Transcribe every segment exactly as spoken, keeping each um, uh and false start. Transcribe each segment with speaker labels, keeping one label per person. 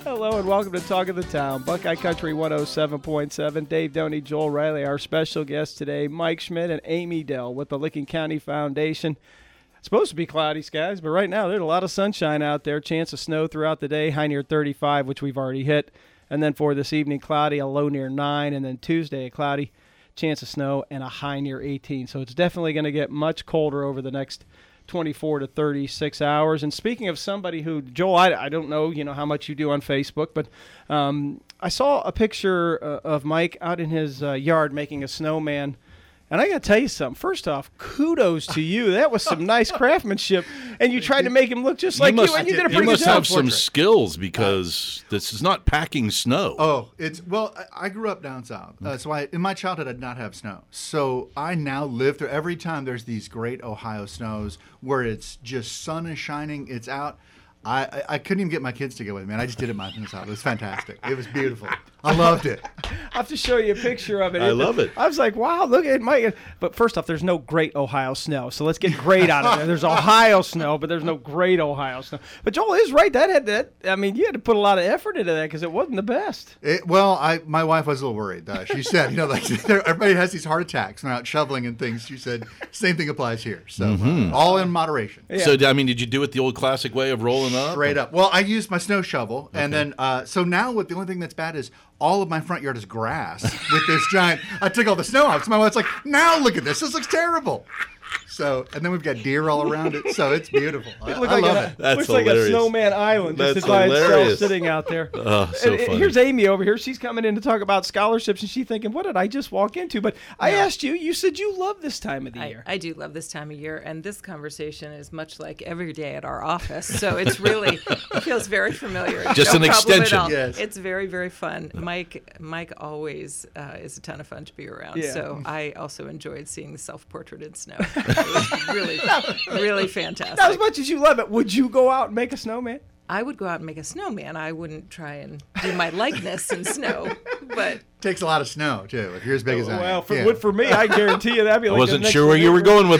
Speaker 1: Hello and welcome to Talk of the Town, Buckeye Country one oh seven point seven. Dave Doney, Joel Riley, our special guests today, Mike Schmidt and Amy Dell with the Licking County Foundation. It's supposed to be cloudy skies, but right now there's a lot of sunshine out there. Chance of snow throughout the day, high near thirty-five, which we've already hit. And then for this evening, cloudy, a low near nine. And then Tuesday, a cloudy, chance of snow, and a high near eighteen. So it's definitely going to get much colder over the next twenty-four to thirty-six hours. And speaking of somebody who, Joel, I, I don't know, you know, how much you do on Facebook, but um, I saw a picture uh, of Mike out in his uh, yard making a snowman. And I got to tell you something. First off, kudos to you. That was some nice craftsmanship. And you tried to make him look just like you,
Speaker 2: must,
Speaker 1: you and you did a
Speaker 2: you
Speaker 1: pretty
Speaker 2: must
Speaker 1: good job.
Speaker 2: have some skills because this is not packing snow.
Speaker 3: Oh, it's well. I, I grew up down south, uh, so I in my childhood I did not have snow. So I now live through every time there's these great Ohio snows where it's just sun is shining, it's out. I, I, I couldn't even get my kids to go with me, and I just did it myself. It was fantastic. It was beautiful. I loved it.
Speaker 1: I have to show you a picture of it.
Speaker 2: I love it.
Speaker 1: I was like, wow, look at Mike. But first off, there's no great Ohio snow, so let's get great out of there. There's Ohio snow, but there's no great Ohio snow. But Joel is right. That had that. I mean, you had to put a lot of effort into that because it wasn't the best.
Speaker 3: It, well, I my wife was a little worried. Uh, she said, you know, like everybody has these heart attacks when they're out shoveling and things. She said, same thing applies here. So
Speaker 2: Mm-hmm.
Speaker 3: uh, all in moderation.
Speaker 1: Yeah.
Speaker 2: So, I mean, did you do it the old classic way of rolling up?
Speaker 3: Straight up. Well, I used my snow shovel, and then uh, so now what? The only thing that's bad is all of my front yard is grass with this giant. I took all the snow out. So my wife's like, "Now look at this. This looks terrible." So, and then we've got deer all around it, so it's beautiful. I,
Speaker 1: It looked
Speaker 3: I
Speaker 1: like
Speaker 3: love
Speaker 1: a,
Speaker 3: it.
Speaker 2: That's
Speaker 1: looks like a
Speaker 2: hilarious.
Speaker 1: snowman island just
Speaker 2: That's
Speaker 1: by itself
Speaker 2: hilarious.
Speaker 1: sitting out there.
Speaker 2: Oh, so
Speaker 1: And, uh,
Speaker 2: funny.
Speaker 1: Here's Amy over here. She's coming in to talk about scholarships, and she's thinking, what did I just walk into? But I asked you, you said you love this time of the
Speaker 4: I,
Speaker 1: year.
Speaker 4: I do love this time of year, and this conversation is much like every day at our office. So it's really it feels very familiar.
Speaker 2: Just
Speaker 4: No
Speaker 2: an
Speaker 4: problem at
Speaker 2: extension.
Speaker 4: all.
Speaker 3: Yes.
Speaker 4: It's very very fun. Mike Mike always uh, is a ton of fun to be around.
Speaker 1: Yeah.
Speaker 4: So I also enjoyed seeing the self-portrait in snow. It was really really fantastic.
Speaker 1: Now, as much as you love it, would you go out and make a snowman?
Speaker 4: I would go out and make a snowman. I wouldn't try and do my likeness in snow, but.
Speaker 3: Takes a lot of snow too. If you're as big as I am.
Speaker 1: Well, for,
Speaker 3: Yeah.
Speaker 1: would for me, I guarantee you that'd be
Speaker 2: I
Speaker 1: like
Speaker 2: wasn't
Speaker 1: the next
Speaker 2: sure where you were
Speaker 1: neighbor.
Speaker 2: going with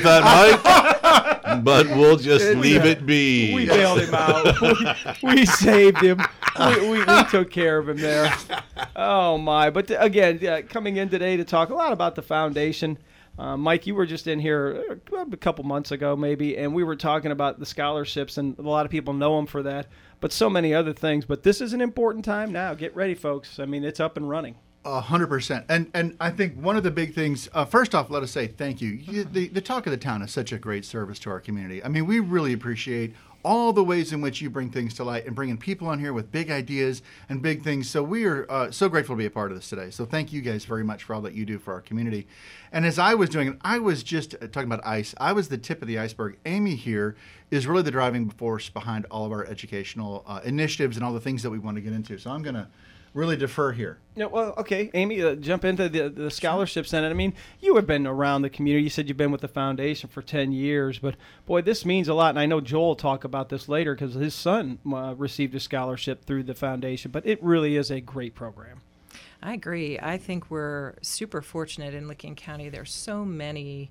Speaker 2: that, Mike, but we'll just
Speaker 1: And,
Speaker 2: leave
Speaker 1: uh,
Speaker 2: it be.
Speaker 1: We bailed him out. we, we saved him. We, we, we took care of him there. Oh, my. But th- again, uh, coming in today to talk a lot about the foundation. Uh, Mike, you were just in here uh, a couple months ago maybe, and we were talking about the scholarships, and a lot of people know them for that, but so many other things. But this is an important time now. Get ready, folks. I mean, it's up and running.
Speaker 3: A hundred percent. And and I think one of the big things, uh, first off, let us say thank you. you the, the Talk of the Town is such a great service to our community. I mean, we really appreciate all the ways in which you bring things to light and bringing people on here with big ideas and big things. So we are uh, so grateful to be a part of this today. So thank you guys very much for all that you do for our community. And as I was doing it, I was just uh, talking about ICE. I was the tip of the iceberg. Amy here is really the driving force behind all of our educational uh, initiatives and all the things that we want to get into. So I'm going to really defer here.
Speaker 1: Yeah, well, okay, Amy, uh, jump into the the scholarships. And I mean, you have been around the community. You said you've been with the foundation for ten years, but boy, this means a lot. And I know Joel will talk about this later because his son uh, received a scholarship through the foundation. But it really is a great program.
Speaker 4: I agree. I think we're super fortunate in Licking County. There's so many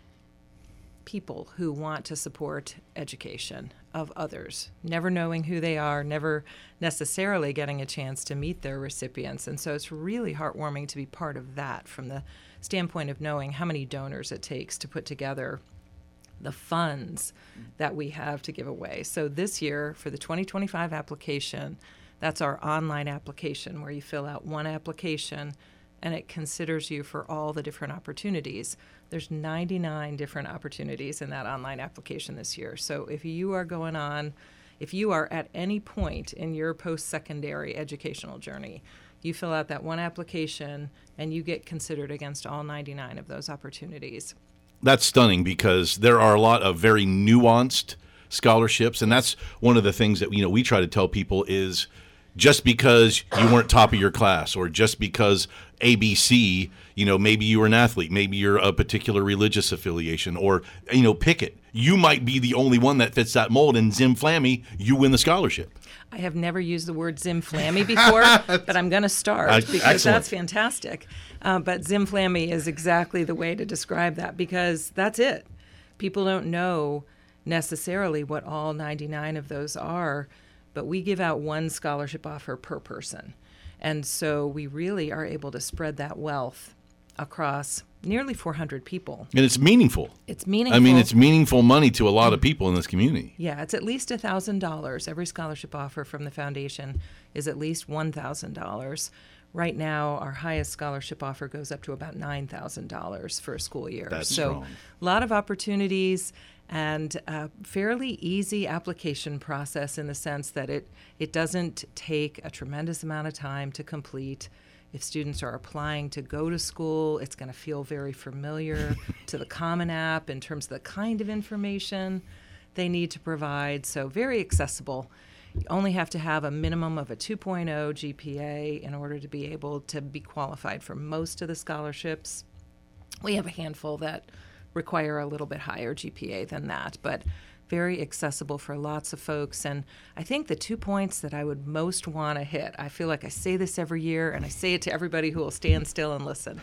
Speaker 4: people who want to support education of others, never knowing who they are, never necessarily getting a chance to meet their recipients. And so it's really heartwarming to be part of that from the standpoint of knowing how many donors it takes to put together the funds that we have to give away. So this year, for the twenty twenty-five application, that's our online application where you fill out one application and it considers you for all the different opportunities. There's ninety-nine different opportunities in that online application this year. So if you are going on, if you are at any point in your post-secondary educational journey, you fill out that one application and you get considered against all ninety-nine of those opportunities.
Speaker 2: That's stunning because there are a lot of very nuanced scholarships, and that's one of the things that you know we try to tell people is just because you weren't top of your class or just because A B C, you know, maybe you were an athlete, maybe you're a particular religious affiliation, or, you know, pick it. You might be the only one that fits that mold, and Zim Flammy, you win the scholarship.
Speaker 4: I have never used the word Zimflammy before, but I'm going to start
Speaker 2: Uh,
Speaker 4: because
Speaker 2: excellent.
Speaker 4: that's fantastic. Uh, but Zimflammy is exactly the way to describe that because that's it. People don't know necessarily what all ninety-nine of those are, but we give out one scholarship offer per person. And so we really are able to spread that wealth across nearly four hundred people.
Speaker 2: And it's meaningful.
Speaker 4: It's meaningful.
Speaker 2: I mean, it's meaningful money to a lot of people in this community.
Speaker 4: Yeah, it's at least one thousand dollars. Every scholarship offer from the foundation is at least one thousand dollars. Right now, our highest scholarship offer goes up to about nine thousand dollars for a school year.
Speaker 2: That's
Speaker 4: so
Speaker 2: strong.
Speaker 4: A lot of opportunities and a fairly easy application process in the sense that it, it doesn't take a tremendous amount of time to complete. If students are applying to go to school, it's going to feel very familiar to the Common App in terms of the kind of information they need to provide. So very accessible. You only have to have a minimum of a two point oh G P A in order to be able to be qualified for most of the scholarships. We have a handful that require a little bit higher G P A than that, but very accessible for lots of folks. And I think the two points that I would most want to hit, I feel like I say this every year, and I say it to everybody who will stand still and listen.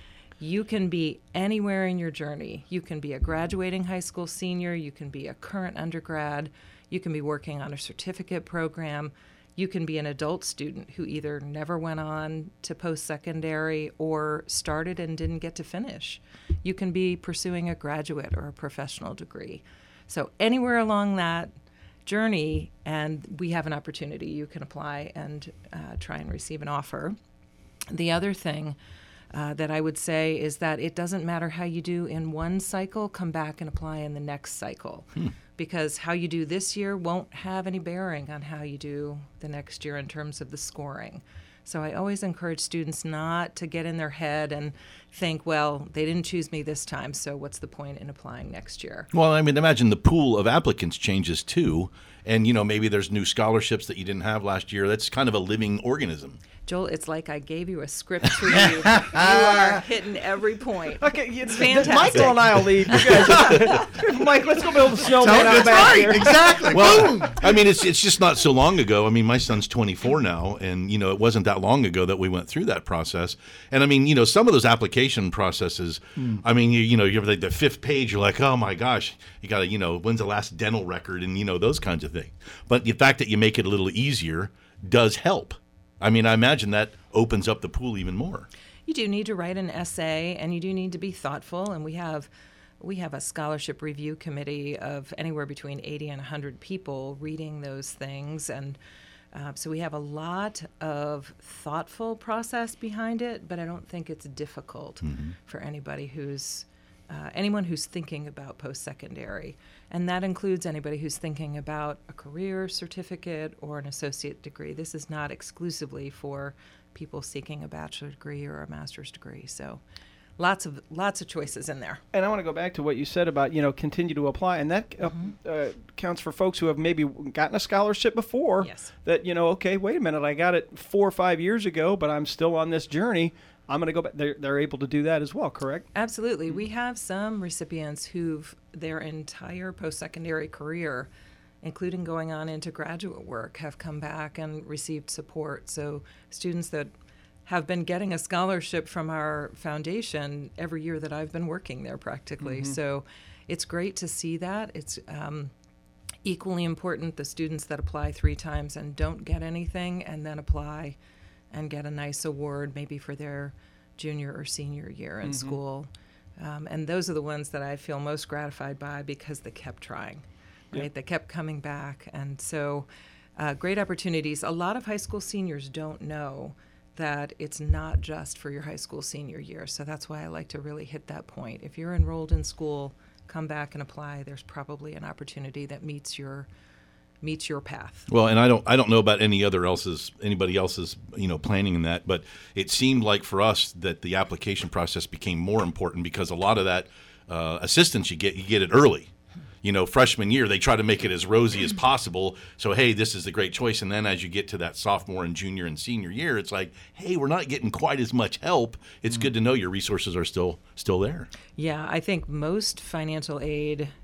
Speaker 4: You can be anywhere in your journey. You can be a graduating high school senior. You can be a current undergrad. You can be working on a certificate program. You can be an adult student who either never went on to post-secondary or started and didn't get to finish. You can be pursuing a graduate or a professional degree. So anywhere along that journey, and we have an opportunity, you can apply and uh, try and receive an offer. The other thing Uh, that I would say is that it doesn't matter how you do in one cycle, come back and apply in the next cycle. Hmm. Because how you do this year won't have any bearing on how you do the next year in terms of the scoring. So I always encourage students not to get in their head and think, well, they didn't choose me this time, so what's the point in applying next year?
Speaker 2: Well, I mean, imagine the pool of applicants changes too. And, you know, maybe there's new scholarships that you didn't have last year. That's kind of a living organism.
Speaker 4: Joel, it's like I gave you a script to read. You are hitting every point.
Speaker 1: Okay,
Speaker 4: it's fantastic.
Speaker 1: Michael and I will lead. You guys, Mike, let's go build a snowman out
Speaker 3: That's
Speaker 1: back
Speaker 3: right.
Speaker 1: here.
Speaker 3: Exactly.
Speaker 2: Well, I mean, it's it's just not so long ago. I mean, my son's twenty-four now, and, you know, it wasn't that long ago that we went through that process. And, I mean, you know, some of those application processes, mm. I mean, you, you know, you're like the fifth page, you're like, oh, my gosh, you got to, you know, when's the last dental record and, you know, those kinds of things. But the fact that you make it a little easier does help. I mean, I imagine that opens up the pool even more.
Speaker 4: You do need to write an essay, and you do need to be thoughtful. And we have we have a scholarship review committee of anywhere between eighty and one hundred people reading those things. And uh, so we have a lot of thoughtful process behind it, but I don't think it's difficult mm-hmm. for anybody who's uh, anyone who's thinking about post-secondary. And that includes anybody who's thinking about a career certificate or an associate degree. This is not exclusively for people seeking a bachelor's degree or a master's degree. So lots of lots of choices in there.
Speaker 1: And I want to go back to what you said about, you know, continue to apply. And that mm-hmm. uh, counts for folks who have maybe gotten a scholarship before.
Speaker 4: Yes. That,
Speaker 1: you know, okay, wait a minute, I got it four or five years ago, but I'm still on this journey. I'm going to go back. They're, they're able to do that as well, correct?
Speaker 4: Absolutely. We have some recipients who've their entire post-secondary career, including going on into graduate work, have come back and received support. So students that have been getting a scholarship from our foundation every year that I've been working there practically. Mm-hmm. So it's great to see that. It's um, equally important the students that apply three times and don't get anything and then apply and get a nice award maybe for their junior or senior year in mm-hmm. school. Um, and those are the ones that I feel most gratified by because they kept trying, right? Yep. They kept coming back. And so uh, great opportunities. A lot of high school seniors don't know that it's not just for your high school senior year. So that's why I like to really hit that point. If you're enrolled in school, come back and apply. There's probably an opportunity that meets your meets your path.
Speaker 2: Well, and I don't I don't know about any other else's anybody else's, you know, planning in that, but it seemed like for us that the application process became more important because a lot of that uh, assistance you get, you get it early. You know, freshman year, they try to make it as rosy as possible. So, hey, this is the great choice. And then as you get to that sophomore and junior and senior year, it's like, hey, we're not getting quite as much help. It's mm-hmm. good to know your resources are still still there.
Speaker 4: Yeah, I think most financial aid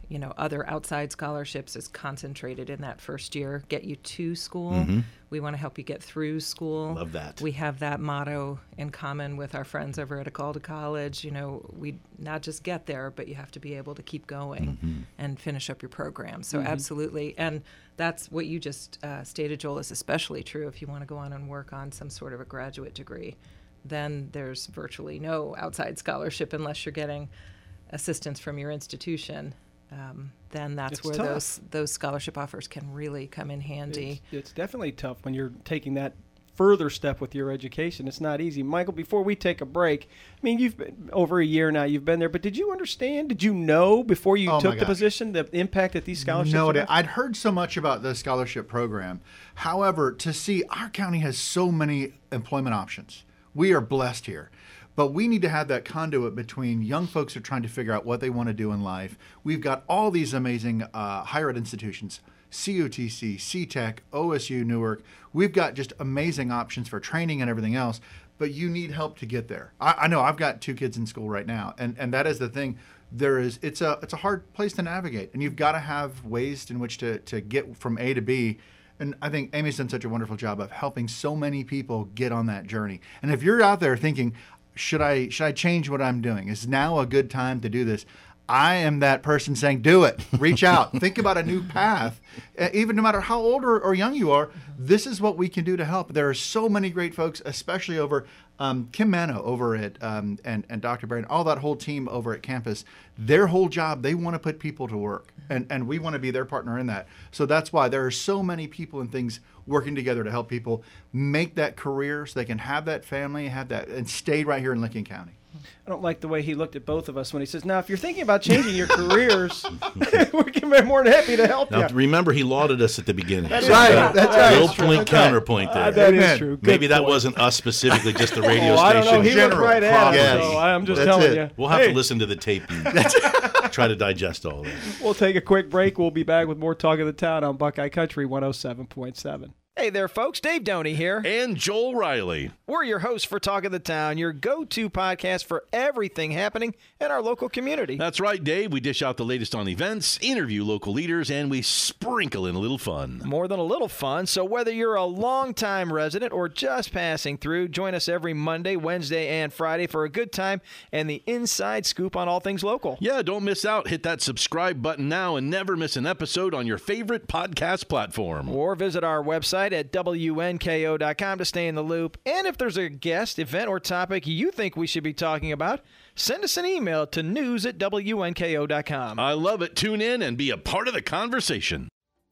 Speaker 4: you know, other outside scholarships is concentrated in that first year, get you to school.
Speaker 2: Mhm.
Speaker 4: We want to help you get through school.
Speaker 2: Love that.
Speaker 4: We have that motto in common with our friends over at Agalda College. You know, we not just get there, but you have to be able to keep going
Speaker 2: Mm-hmm.
Speaker 4: and finish up your program. So absolutely. And that's what you just uh, stated, Joel, is especially true if you want to go on and work on some sort of a graduate degree. Then there's virtually no outside scholarship unless you're getting assistance from your institution. Um, then that's
Speaker 1: It's
Speaker 4: where
Speaker 1: tough.
Speaker 4: those those scholarship offers can really come in handy.
Speaker 1: It's, it's definitely tough when you're taking that further step with your education. It's not easy. Michael, before we take a break, I mean, you've been over a year now, you've been there, but did you understand, did you know before you
Speaker 3: Oh, my
Speaker 1: took the
Speaker 3: gosh.
Speaker 1: position the impact that these scholarships
Speaker 3: No,
Speaker 1: would
Speaker 3: idea.
Speaker 1: have?
Speaker 3: I'd heard so much about the scholarship program. However, to see our county has so many employment options. We are blessed here. But we need to have that conduit between young folks who are trying to figure out what they want to do in life. We've got all these amazing uh, higher ed institutions, C U T C, C TEC, O S U, Newark. We've got just amazing options for training and everything else, but you need help to get there. I, I know I've got two kids in school right now, and, and that is the thing. There is it's a it's a hard place to navigate, and you've got to have ways in which to, to get from A to B. And I think Amy's done such a wonderful job of helping so many people get on that journey. And if you're out there thinking, should I should I change what I'm doing? Is now a good time to do this? I am that person saying, do it. Reach out. Think about a new path. Uh, even no matter how old or, or young you are, this is what we can do to help. There are so many great folks, especially over um, Kim Mano over at um, and and Doctor Barry and all that whole team over at campus. Their whole job, they want to put people to work, and and we want to be their partner in that. So that's why there are so many people and things working together to help people make that career so they can have that family, have that, and stay right here in Lincoln County.
Speaker 1: I don't like the way he looked at both of us when he says, now, if you're thinking about changing your careers, we can be more than happy to help
Speaker 2: Now,
Speaker 1: you.
Speaker 2: remember, he lauded us at the beginning.
Speaker 1: That is
Speaker 2: So,
Speaker 3: right.
Speaker 2: uh,
Speaker 3: That's right.
Speaker 2: Little
Speaker 3: That's true.
Speaker 2: point
Speaker 3: That's right.
Speaker 2: counterpoint there.
Speaker 1: Uh, that is
Speaker 3: Amen.
Speaker 1: true. Good
Speaker 2: Maybe that
Speaker 1: point.
Speaker 2: wasn't us specifically, just the radio
Speaker 1: Oh, I don't know.
Speaker 2: station.
Speaker 1: He looked
Speaker 3: General,
Speaker 1: right at us,
Speaker 3: yes.
Speaker 1: so I'm just
Speaker 3: That's
Speaker 1: telling
Speaker 3: it.
Speaker 1: you.
Speaker 2: We'll have
Speaker 1: Hey,
Speaker 2: to listen to the tape and try to digest all that.
Speaker 1: We'll take a quick break. We'll be back with more Talk of the Town on Buckeye Country one oh seven point seven. Hey there, folks. Dave Doney here.
Speaker 2: And Joel Riley.
Speaker 1: We're your hosts for Talk of the Town, your go-to podcast for everything happening in our local community.
Speaker 2: That's right, Dave. We dish out the latest on events, interview local leaders, and we sprinkle in a little fun.
Speaker 1: More than a little fun, so whether you're a longtime resident or just passing through, join us every Monday, Wednesday, and Friday for a good time and the inside scoop on all things local.
Speaker 2: Yeah, don't miss out. Hit that subscribe button now and never miss an episode on your favorite podcast platform.
Speaker 1: Or visit our website at W N K O dot com to stay in the loop. And if there's a guest, event, or topic you think we should be talking about, send us an email to news at W N K O dot com.
Speaker 2: I love it. Tune in and be a part of the conversation.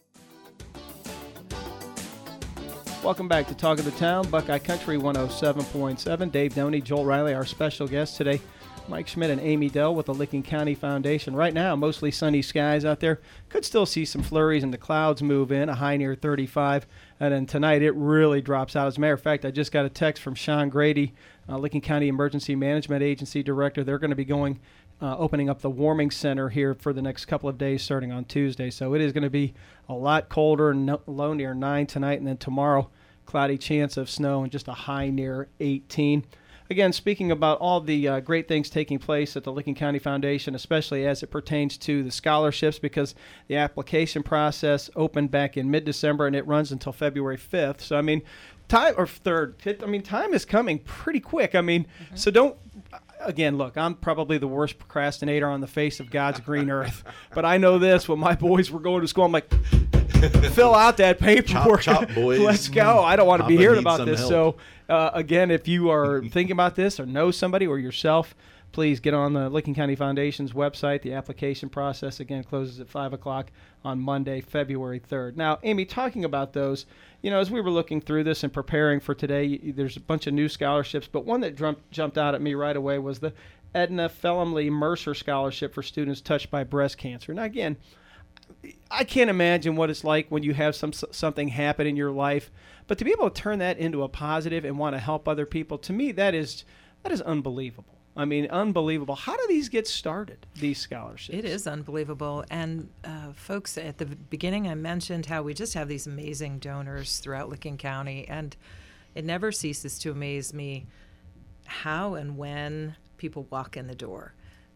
Speaker 1: Welcome back to Talk of the Town, Buckeye Country one oh seven point seven. Dave Doney, Joel Riley, our special guests today. Mike Schmidt and Amy Dell with the Licking County Foundation. Right now, mostly sunny skies out there. Could still see some flurries and the clouds move in, a high near thirty-five. And then tonight, it really drops out. As a matter of fact, I just got a text from Sean Grady, uh, Licking County Emergency Management Agency Director. They're going to be going, uh, opening up the warming center here for the next couple of days starting on Tuesday. So it is going to be a lot colder and no, low near nine tonight. And then tomorrow, cloudy chance of snow and just a high near eighteen. Again, speaking about all the uh, great things taking place at the Licking County Foundation, especially as it pertains to the scholarships, because the application process opened back in mid-December and it runs until February fifth. So, I mean, time, or third, I mean, time is coming pretty quick. I mean, mm-hmm. so don't, again, look, I'm probably the worst procrastinator on the face of God's green earth. But I know this, when my boys were going to school, I'm like, fill out that paperwork.
Speaker 2: Chop, chop, boys.
Speaker 1: Let's go. I don't want to
Speaker 2: Papa
Speaker 1: be hearing
Speaker 2: needs
Speaker 1: about
Speaker 2: some
Speaker 1: this.
Speaker 2: help.
Speaker 1: So, uh, again, if you are thinking about this or know somebody or yourself, please get on the Licking County Foundation's website. The application process, again, closes at five o'clock on Monday, February third. Now, Amy, talking about those, you know, as we were looking through this and preparing for today, there's a bunch of new scholarships, but one that jumped, jumped out at me right away was the Edna Fellamley Mercer Scholarship for students touched by breast cancer. Now, again, I can't imagine what it's like when you have some something happen in your life, but to be able to turn that into a positive and want to help other people, to me, that is that is unbelievable. I mean, unbelievable. How do these get started, these scholarships?
Speaker 4: It is unbelievable. And uh, folks, at the beginning, I mentioned how we just have these amazing donors throughout Licking County, and it never ceases to amaze me how and when people walk in the door.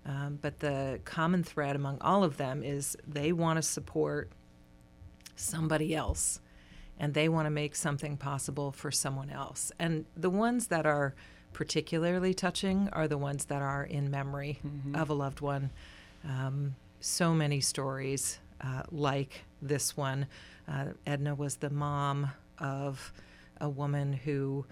Speaker 4: Um, but the common thread among all of them is they want to support somebody else, and they want to make something possible for someone else. And the ones that are particularly touching are the ones that are in memory mm-hmm. of a loved one. Um, so many stories uh, like this one. Uh, Edna was the mom of a woman who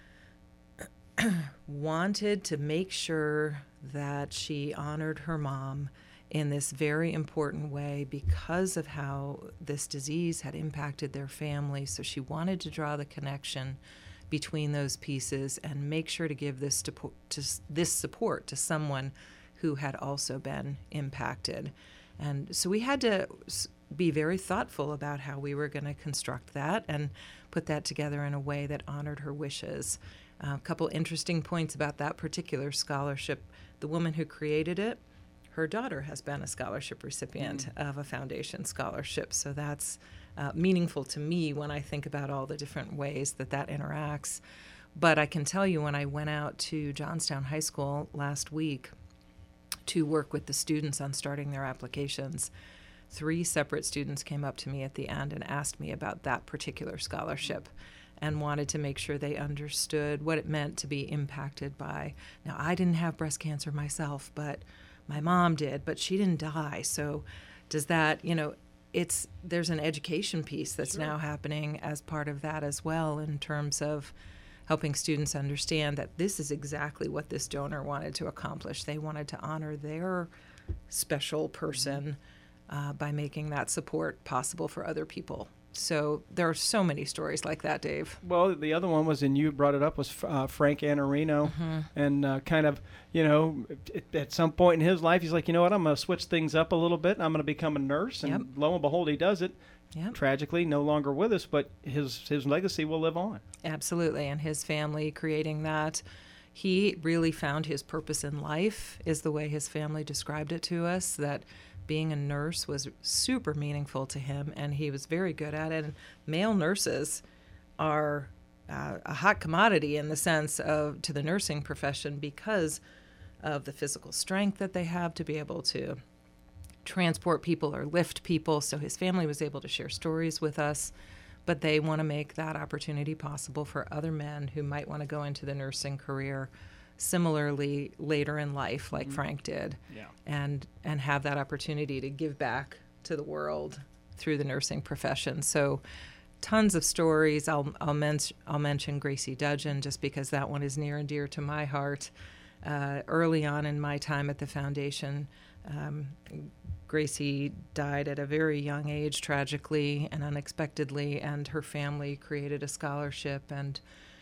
Speaker 4: wanted to make sure that she honored her mom in this very important way because of how this disease had impacted their family. So she wanted to draw the connection between those pieces and make sure to give this to, to this support to someone who had also been impacted. And so we had to be very thoughtful about how we were going to construct that and put that together in a way that honored her wishes. Uh, a couple interesting points about that particular scholarship. The woman who created it, her daughter has been a scholarship recipient mm. of a foundation scholarship. So that's uh, meaningful to me when I think about all the different ways that that interacts. But I can tell you when I went out to Johnstown High School last week to work with the students on starting their applications, three separate students came up to me at the end and asked me about that particular scholarship and wanted to make sure they understood what it meant to be impacted by. Now, I didn't have breast cancer myself, but my mom did, but she didn't die. So does that, you know, it's there's an education piece that's sure. now happening as part of that as well in terms of helping students understand that this is exactly what this donor wanted to accomplish. They wanted to honor their special person uh, by making that support possible for other people. So there are so many stories like that, Dave.
Speaker 1: Well, the other one was, and you brought it up, was uh, Frank Anarino. Mm-hmm. And uh, kind of, you know, at, at some point in his life, he's like, you know what, I'm going to switch things up a little bit. I'm going to become a nurse. And yep. lo and behold, he does it. Yep. Tragically, no longer with us, but his his legacy will live on.
Speaker 4: Absolutely. And his family creating that. He really found his purpose in life, is the way his family described it to us, that being a nurse was super meaningful to him, and he was very good at it. And male nurses are uh, a hot commodity in the sense of to the nursing profession because of the physical strength that they have to be able to transport people or lift people. So his family was able to share stories with us, but they want to make that opportunity possible for other men who might want to go into the nursing career similarly later in life, like mm-hmm. Frank did, yeah. and and have that opportunity to give back to the world through the nursing profession. So tons of stories. I'll I'll, men- I'll mention Gracie Dudgeon just because that one is near and dear to my heart. Uh, early on in my time at the foundation, um, Gracie died at a very young age, tragically and unexpectedly, and her family created a scholarship, and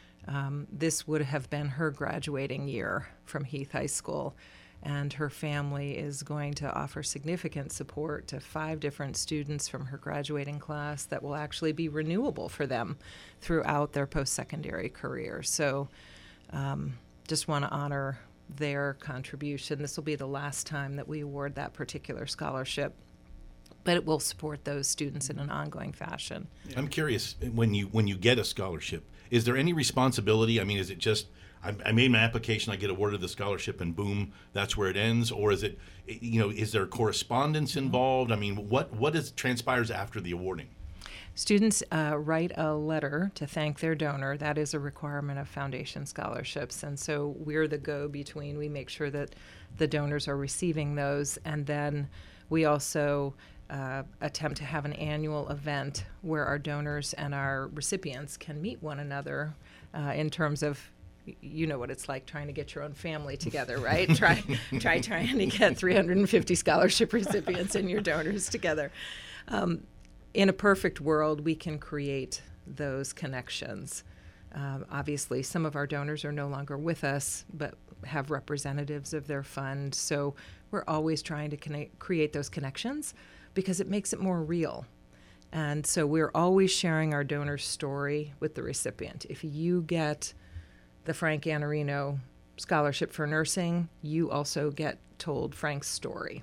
Speaker 4: Um, this would have been her graduating year from Heath High School, and her family is going to offer significant support to five different students from her graduating class that will actually be renewable for them throughout their post-secondary career. So um, just want to honor their contribution. This will be the last time that we award that particular scholarship, but it will support those students in an ongoing fashion.
Speaker 2: I'm curious, when you when you get a scholarship, is there any responsibility? I mean, is it just, I, I made my application, I get awarded the scholarship, and boom, that's where it ends? Or is it, you know, is there correspondence involved? I mean, what what is transpires after the awarding?
Speaker 4: Students uh, write a letter to thank their donor. That is a requirement of foundation scholarships. And so we're the go-between. We make sure that the donors are receiving those. And then we also uh, attempt to have an annual event where our donors and our recipients can meet one another uh, in terms of, you know what it's like trying to get your own family together, right? try, try trying to get three hundred fifty scholarship recipients and your donors together. Um, In a perfect world, we can create those connections. Um, obviously, some of our donors are no longer with us, but have representatives of their fund. So we're always trying to connect, create those connections because it makes it more real. And so we're always sharing our donor's story with the recipient. If you get the Frank Anarino Scholarship for Nursing, you also get told Frank's story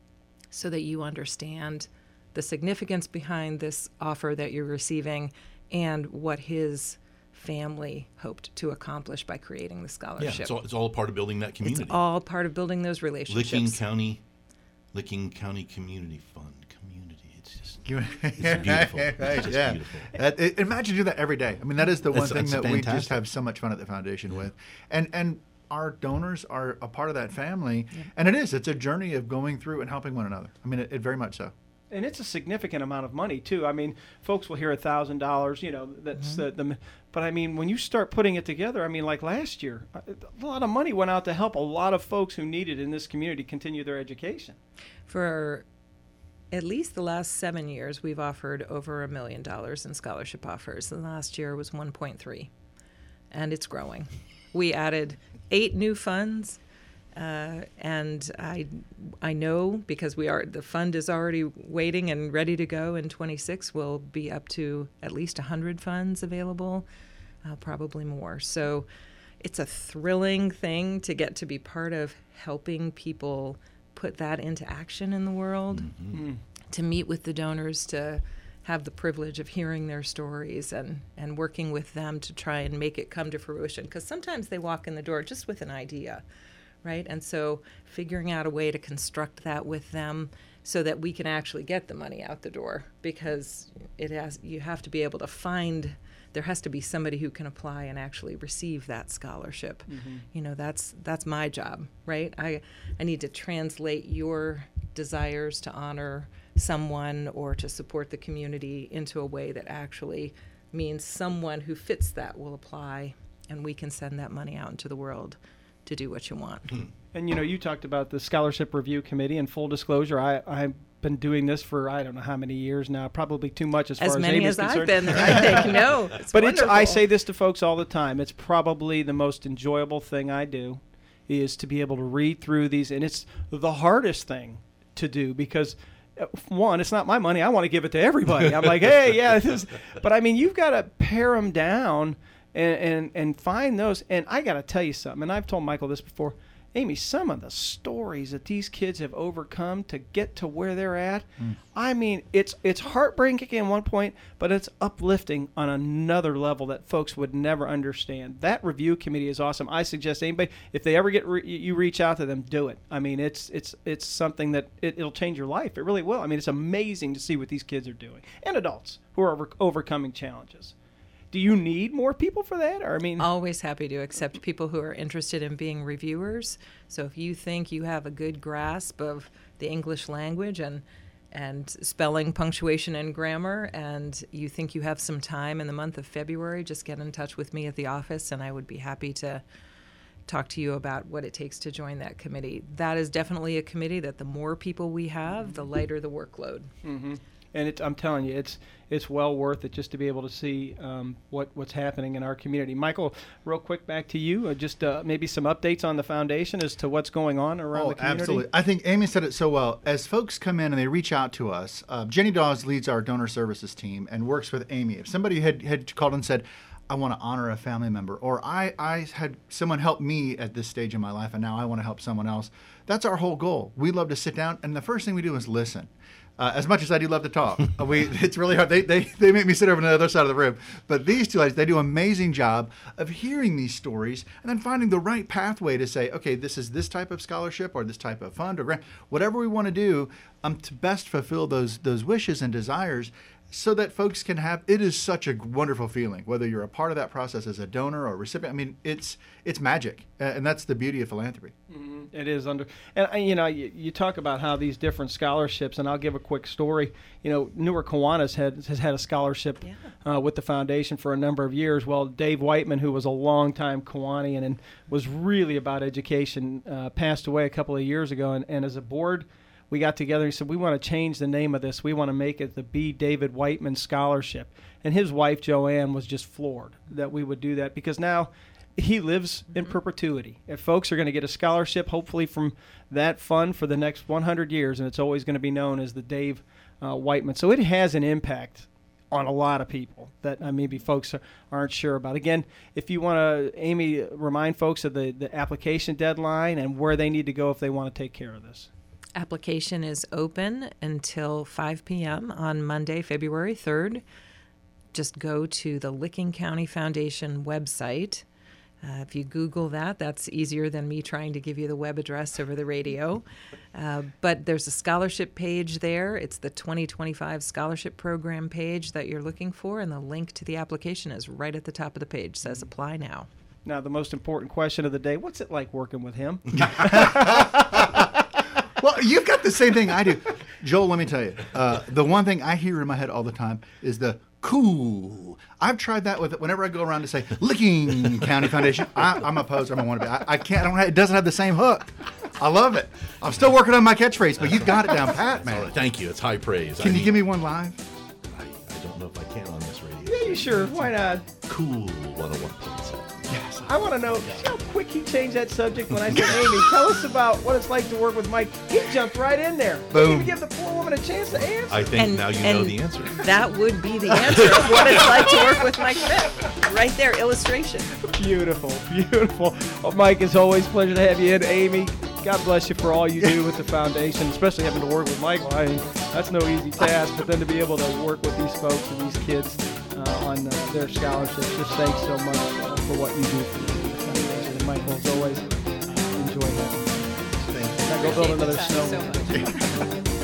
Speaker 4: so that you understand the significance behind this offer that you're receiving and what his family hoped to accomplish by creating the scholarship.
Speaker 2: Yeah, it's all, it's all part of building that community.
Speaker 4: It's all part of building those relationships.
Speaker 2: Licking County, Licking County Community Fund. Community. It's just, it's beautiful.
Speaker 3: Right,
Speaker 2: It's just
Speaker 3: yeah.
Speaker 2: beautiful.
Speaker 3: That, it, imagine doing that every day. I mean, that is the one
Speaker 2: That's-
Speaker 3: thing
Speaker 2: that's
Speaker 3: that we just
Speaker 2: fantastic.
Speaker 3: have so much fun at the foundation with. And and our donors are a part of that family. And it is. It's a journey of going through and helping one another. I mean, it, it very much so.
Speaker 1: And it's a significant amount of money too. I mean, folks will hear a thousand dollars. You know, that's
Speaker 4: Mm-hmm.
Speaker 1: the, the. But I mean, when you start putting it together, I mean, like last year, a lot of money went out to help a lot of folks who needed in this community continue their education.
Speaker 4: For at least the last seven years, we've offered over a million dollars in scholarship offers. And last year was one point three, and it's growing. We added eight new funds. Uh, and I, I know because we are the fund is already waiting and ready to go in twenty-six. We'll be up to at least one hundred funds available, uh, probably more. So, it's a thrilling thing to get to be part of helping people put that into action in the world.
Speaker 1: Mm-hmm.
Speaker 4: To meet with the donors, to have the privilege of hearing their stories and and working with them to try and make it come to fruition. Because sometimes they walk in the door just with an idea. Right? And so figuring out a way to construct that with them so that we can actually get the money out the door, because it has you have to be able to find there has to be somebody who can apply and actually receive that scholarship. Mm-hmm. You know, that's that's my job, right? I I need to translate your desires to honor someone or to support the community into a way that actually means someone who fits that will apply, and we can send that money out into the world to do what you want.
Speaker 1: And, you know, you talked about the Scholarship Review Committee, and full disclosure, I, I've been doing this for I don't know how many years now, probably too much as far
Speaker 4: As
Speaker 1: as
Speaker 4: many
Speaker 1: Amy's
Speaker 4: as I've
Speaker 1: concerned.
Speaker 4: been there, I think. No, it's
Speaker 1: But it's, I
Speaker 4: wonderful.
Speaker 1: say this to folks all the time. It's probably the most enjoyable thing I do is to be able to read through these. And it's the hardest thing to do because, uh, one, it's not my money. I want to give it to everybody. I'm like, hey, yeah. This. But, I mean, you've got to pare them down and, and, and find those. And I got to tell you something, and I've told Michael this before. Amy, some of the stories that these kids have overcome to get to where they're at, mm. I mean, it's it's heartbreaking at one point, but it's uplifting on another level that folks would never understand. That review committee is awesome. I suggest anybody, if they ever get re- you reach out to them, do it. I mean, it's it's it's something that it, it'll change your life. It really will. I mean, it's amazing to see what these kids are doing, and adults who are over- overcoming challenges. Do you need more people for that? Or I mean,
Speaker 4: always happy to accept people who are interested in being reviewers. So if you think you have a good grasp of the English language and and spelling, punctuation, and grammar, and you think you have some time in the month of February, just get in touch with me at the office, and I would be happy to talk to you about what it takes to join that committee. That is definitely a committee that the more people we have, the lighter the workload.
Speaker 1: Mm-hmm. And it, I'm telling you, it's it's well worth it just to be able to see um, what what's happening in our community. Michael, real quick, back to you. Uh, just uh, maybe some updates on the foundation as to what's going on around
Speaker 3: oh,
Speaker 1: the community.
Speaker 3: Absolutely. I think Amy said it so well. As folks come in and they reach out to us, uh, Jenny Dawes leads our donor services team and works with Amy. If somebody had, had called and said, I want to honor a family member, or I, I had someone help me at this stage in my life and now I want to help someone else, that's our whole goal. We love to sit down, and the first thing we do is listen. Uh, as much as I do love to talk, uh, we it's really hard. They, they they make me sit over on the other side of the room. But these two ladies, they do an amazing job of hearing these stories and then finding the right pathway to say, okay, this is this type of scholarship or this type of fund or grant, whatever we want to do, um, to best fulfill those those wishes and desires, so that folks can have. It is such a wonderful feeling, whether you're a part of that process as a donor or a recipient. I mean, it's it's magic, uh, and that's the beauty of philanthropy.
Speaker 1: Mm-hmm. It is under, and uh, you know, you, you talk about how these different scholarships, and I'll give a quick story. You know, Newark Kiwanis had has had a scholarship yeah. uh, with the foundation for a number of years. Well, Dave Whiteman, who was a longtime Kiwanian and was really about education, uh, passed away a couple of years ago, and, and as a board, we got together and said, we want to change the name of this. We want to make it the B. David Whiteman Scholarship. And his wife, Joanne, was just floored that we would do that, because now he lives in perpetuity. If folks are going to get a scholarship, hopefully from that fund for the next one hundred years, and it's always going to be known as the Dave uh, Whiteman. So it has an impact on a lot of people that uh, maybe folks are, aren't sure about. Again, if you want to, Amy, remind folks of the, the application deadline and where they need to go if they want to take care of this.
Speaker 4: Application is open until five p.m. on Monday, February third. just go to the Licking County Foundation website. Uh, if you Google that, that's easier than me trying to give you the web address over the radio. Uh, but there's a scholarship page there. It's the twenty twenty-five scholarship program page that you're looking for, and the link to the application is right at the top of the page. It says apply now.
Speaker 1: Now, the most important question of the day, what's it like working with him?
Speaker 3: Well, you've got the same thing I do. Joel, let me tell you, uh, the one thing I hear in my head all the time is the cool. I've tried that with it whenever I go around to say Licking County Foundation. I, I'm a poser. I'm a wannabe. I, I can't. I don't have, it doesn't have the same hook. I love it. I'm still working on my catchphrase, but you've got it down pat, man.
Speaker 2: Oh, thank you. It's high praise.
Speaker 3: Can
Speaker 2: I
Speaker 3: you
Speaker 2: mean,
Speaker 3: give me one live?
Speaker 2: I, I don't know if I can on this radio.
Speaker 1: Yeah, you sure? Why not?
Speaker 2: Cool one oh one point seven.
Speaker 3: Yes.
Speaker 1: I want to know, see how quick he changed that subject when I said, Amy, tell us about what it's like to work with Mike. He jumped right in there.
Speaker 3: Boom.
Speaker 1: Didn't even give the poor woman a chance to answer.
Speaker 2: I think
Speaker 4: And-
Speaker 2: now you know
Speaker 4: and-
Speaker 2: the answer.
Speaker 4: That would be the answer of what it's like to work with Mike Smith. Right there, illustration.
Speaker 1: Beautiful, beautiful. Well, Mike, it's always a pleasure to have you in. Amy, God bless you for all you do with the foundation, especially having to work with Michael. I mean, that's no easy task, but then to be able to work with these folks and these kids uh, on uh, their scholarships, just thanks so much uh, for what you do for the foundation. And Michael, as always, uh, enjoy that.
Speaker 3: Thank you.
Speaker 1: Now go build
Speaker 4: Appreciate the
Speaker 1: another
Speaker 4: time so
Speaker 1: snowman.
Speaker 4: much.